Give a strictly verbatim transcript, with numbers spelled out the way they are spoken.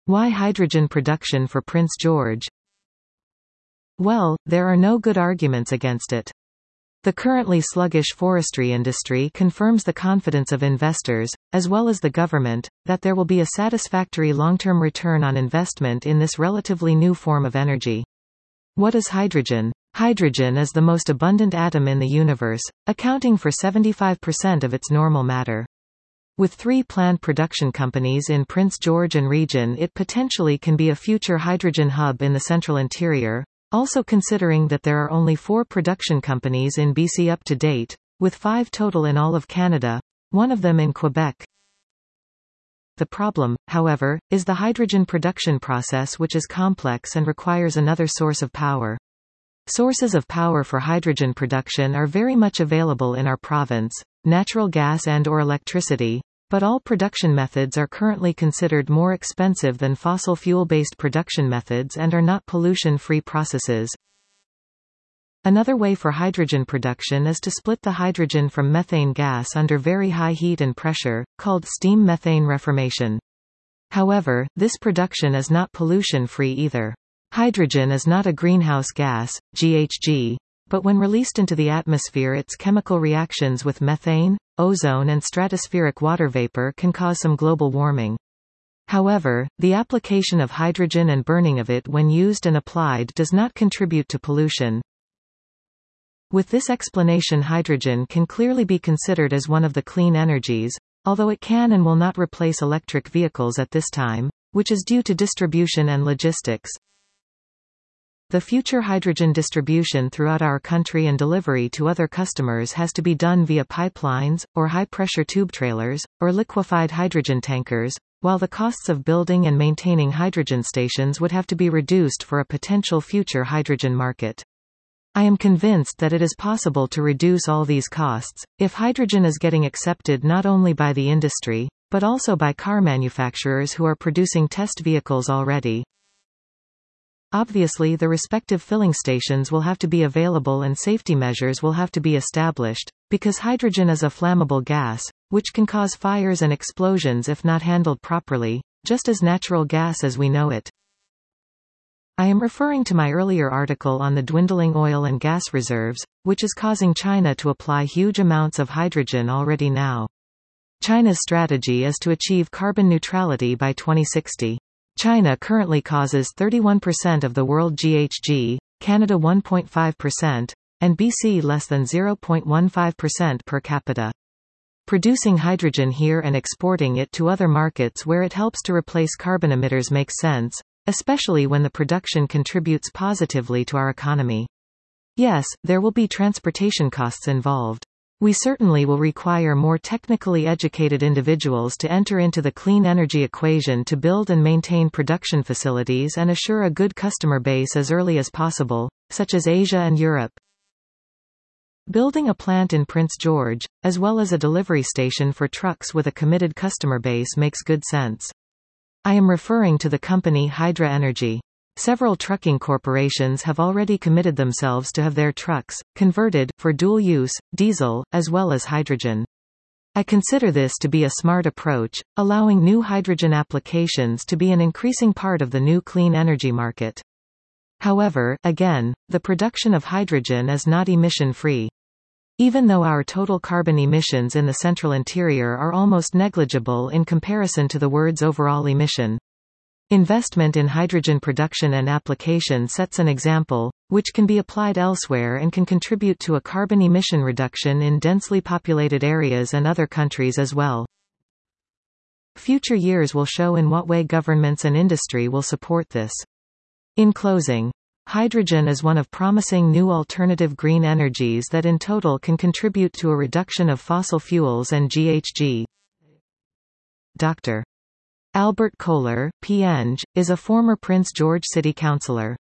Why hydrogen production for Prince George? Well, there are no good arguments against it. The currently sluggish forestry industry confirms the confidence of investors, as well as the government, that there will be a satisfactory long-term return on investment in this relatively new form of energy. What is hydrogen? Hydrogen is the most abundant atom in the universe, accounting for seventy-five percent of its normal matter. With three planned production companies in Prince George and region, it potentially can be a future hydrogen hub in the central interior, also considering that there are only four production companies in B C up to date, with five total in all of Canada, one of them in Quebec. The problem, however, is the hydrogen production process, which is complex and requires another source of power. Sources of power for hydrogen production are very much available in our province, natural gas and or electricity, but all production methods are currently considered more expensive than fossil fuel-based production methods and are not pollution-free processes. Another way for hydrogen production is to split the hydrogen from methane gas under very high heat and pressure, called steam methane reformation. However, this production is not pollution-free either. Hydrogen is not a greenhouse gas, G H G, but when released into the atmosphere, its chemical reactions with methane, ozone and stratospheric water vapor can cause some global warming. However, the application of hydrogen and burning of it when used and applied does not contribute to pollution. With this explanation, hydrogen can clearly be considered as one of the clean energies, although it can and will not replace electric vehicles at this time, which is due to distribution and logistics. The future hydrogen distribution throughout our country and delivery to other customers has to be done via pipelines, or high-pressure tube trailers, or liquefied hydrogen tankers, while the costs of building and maintaining hydrogen stations would have to be reduced for a potential future hydrogen market. I am convinced that it is possible to reduce all these costs, if hydrogen is getting accepted not only by the industry, but also by car manufacturers who are producing test vehicles already. Obviously, the respective filling stations will have to be available and safety measures will have to be established, because hydrogen is a flammable gas, which can cause fires and explosions if not handled properly, just as natural gas as we know it. I am referring to my earlier article on the dwindling oil and gas reserves, which is causing China to apply huge amounts of hydrogen already now. China's strategy is to achieve carbon neutrality by twenty sixty. China currently causes thirty-one percent of the world G H G, Canada one point five percent, and B C less than zero point one five percent per capita. Producing hydrogen here and exporting it to other markets where it helps to replace carbon emitters makes sense, especially when the production contributes positively to our economy. Yes, there will be transportation costs involved. We certainly will require more technically educated individuals to enter into the clean energy equation to build and maintain production facilities and assure a good customer base as early as possible, such as Asia and Europe. Building a plant in Prince George, as well as a delivery station for trucks with a committed customer base, makes good sense. I am referring to the company Hydra Energy. Several trucking corporations have already committed themselves to have their trucks converted for dual use, diesel, as well as hydrogen. I consider this to be a smart approach, allowing new hydrogen applications to be an increasing part of the new clean energy market. However, again, the production of hydrogen is not emission-free. Even though our total carbon emissions in the central interior are almost negligible in comparison to the world's overall emission. Investment in hydrogen production and application sets an example, which can be applied elsewhere and can contribute to a carbon emission reduction in densely populated areas and other countries as well. Future years will show in what way governments and industry will support this. In closing, hydrogen is one of promising new alternative green energies that in total can contribute to a reduction of fossil fuels and G H G. Doctor Albert Kohler, P Eng, is a former Prince George City Councillor.